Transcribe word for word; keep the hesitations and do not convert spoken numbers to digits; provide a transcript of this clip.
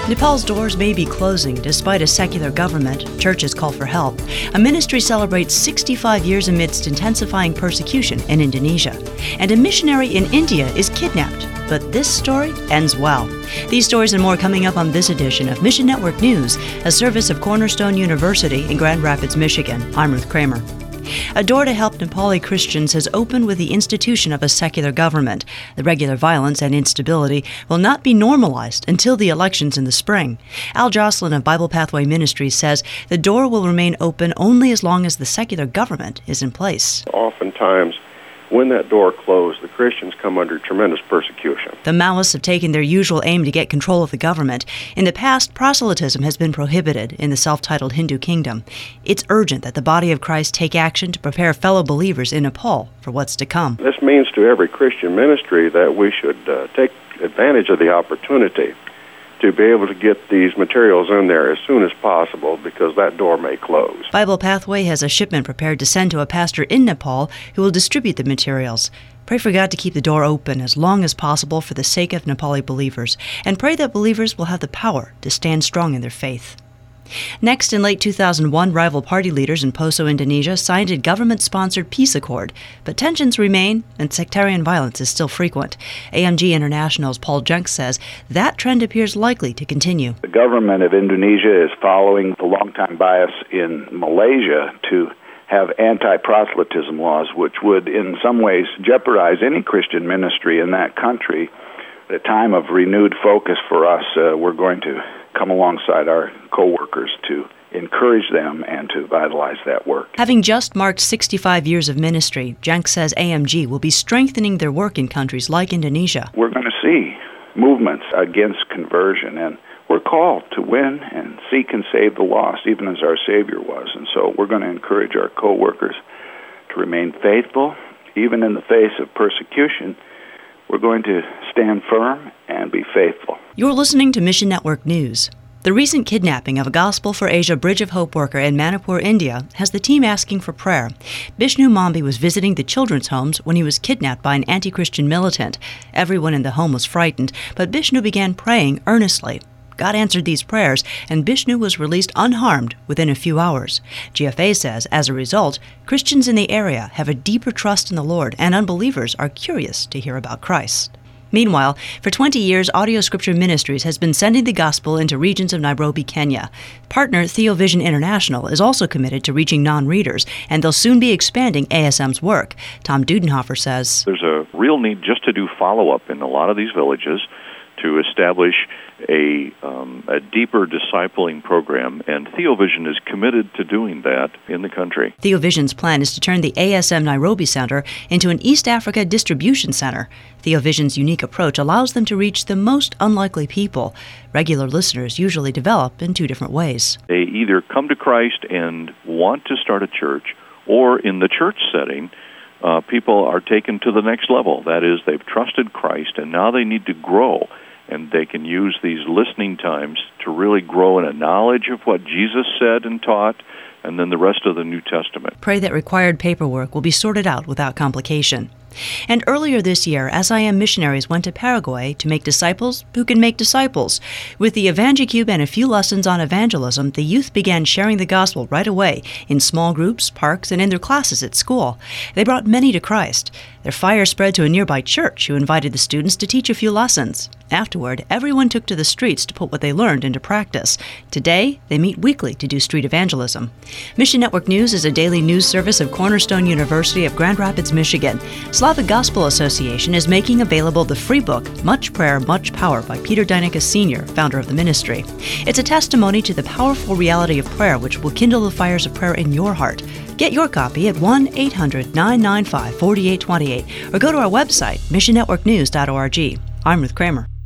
Nepal's doors may be closing despite a secular government. Churches call for help. A ministry celebrates sixty-five years amidst intensifying persecution in Indonesia. And a missionary in India is kidnapped. But this story ends well. These stories and more coming up on this edition of Mission Network News, a service of Cornerstone University in Grand Rapids, Michigan. I'm Ruth Kramer. A door to help Nepali Christians has opened with the institution of a secular government. The regular violence and instability will not be normalized until the elections in the spring. Al Jocelyn of Bible Pathway Ministries says the door will remain open only as long as the secular government is in place. Oftentimes, when that door closed, the Christians come under tremendous persecution. The Maoists have taken their usual aim to get control of the government. In the past, proselytism has been prohibited in the self-titled Hindu kingdom. It's urgent that the body of Christ take action to prepare fellow believers in Nepal for what's to come. This means to every Christian ministry that we should uh, take advantage of the opportunity to be able to get these materials in there as soon as possible, because that door may close. Bible Pathway has a shipment prepared to send to a pastor in Nepal who will distribute the materials. Pray for God to keep the door open as long as possible for the sake of Nepali believers, and pray that believers will have the power to stand strong in their faith. Next, in late two thousand one, rival party leaders in Poso, Indonesia, signed a government-sponsored peace accord. But tensions remain, and sectarian violence is still frequent. A M G International's Paul Junk says that trend appears likely to continue. The government of Indonesia is following the longtime bias in Malaysia to have anti-proselytism laws, which would in some ways jeopardize any Christian ministry in that country. At a time of renewed focus for us, uh, we're going to come alongside our co-workers to encourage them and to vitalize that work. Having just marked sixty-five years of ministry, Jenk says A M G will be strengthening their work in countries like Indonesia. We're going to see movements against conversion, and we're called to win and seek and save the lost, even as our Savior was. And so we're going to encourage our co-workers to remain faithful, even in the face of persecution. We're going to stand firm and be faithful. You're listening to Mission Network News. The recent kidnapping of a Gospel for Asia Bridge of Hope worker in Manipur, India, has the team asking for prayer. Bishnu Mambi was visiting the children's homes when he was kidnapped by an anti-Christian militant. Everyone in the home was frightened, but Bishnu began praying earnestly. God answered these prayers, and Bishnu was released unharmed within a few hours. G F A says, as a result, Christians in the area have a deeper trust in the Lord, and unbelievers are curious to hear about Christ. Meanwhile, for twenty years, Audio Scripture Ministries has been sending the gospel into regions of Nairobi, Kenya. Partner Theovision International is also committed to reaching non-readers, and they'll soon be expanding A S M's work. Tom Dudenhofer says, there's a real need just to do follow-up in a lot of these villages to establish a, um, a deeper discipling program, and Theovision is committed to doing that in the country. Theovision's plan is to turn the A S M Nairobi Center into an East Africa distribution center. Theovision's unique approach allows them to reach the most unlikely people. Regular listeners usually develop in two different ways. They either come to Christ and want to start a church, or in the church setting, uh, people are taken to the next level. That is, they've trusted Christ, and now they need to grow. And they can use these listening times to really grow in a knowledge of what Jesus said and taught, and then the rest of the New Testament. Pray that required paperwork will be sorted out without complication. And earlier this year, S I M missionaries went to Paraguay to make disciples who can make disciples. With the EvangeCube and a few lessons on evangelism, the youth began sharing the gospel right away in small groups, parks, and in their classes at school. They brought many to Christ. Their fire spread to a nearby church, who invited the students to teach a few lessons. Afterward, everyone took to the streets to put what they learned into practice. Today, they meet weekly to do street evangelism. Mission Network News is a daily news service of Cornerstone University of Grand Rapids, Michigan. Slavic Gospel Association is making available the free book, Much Prayer, Much Power, by Peter Deinicke Senior, founder of the ministry. It's a testimony to the powerful reality of prayer, which will kindle the fires of prayer in your heart. Get your copy at one eight hundred nine nine five four eight two eight or go to our website, mission network news dot org. I'm Ruth Kramer.